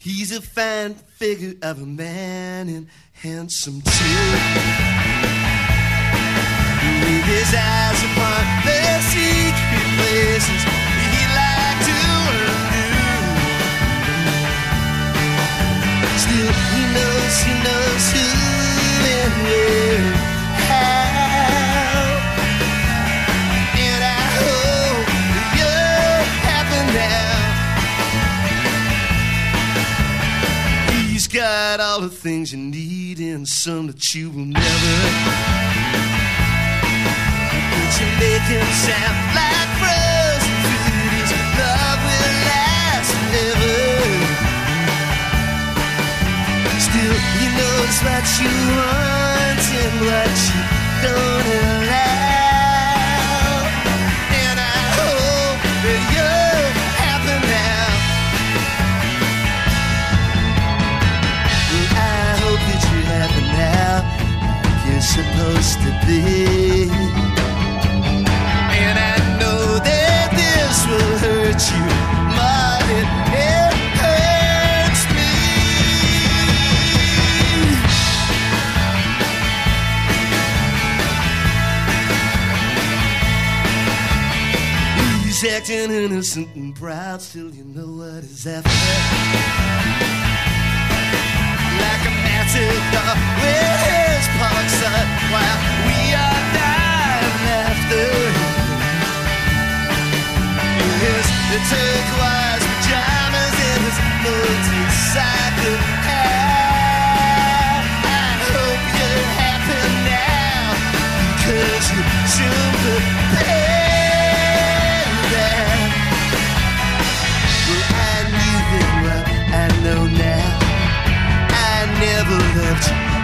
He's a fine figure of a man and handsome too. With his eyes upon the secret places he'd like to undo. Still, he knows who and where, how. And I hope that you're happy now. He's got all the things you need and some that you will never. But you make him sound like frozen food. His love will last forever. Still, he knows what you want and what you don't allow. And I hope that you're happy now. Well, I hope that you're happy now, like you're supposed to be. And I know that this will hurt you more than it hurts me. He's acting innocent and proud, still you know what is after. Like a matador with his parks up while we are dying laughter. The turquoise pajamas in his motorcycle hat. I hope you're happy now, because you soon prepare that. Well, I knew then what I know now. I never loved you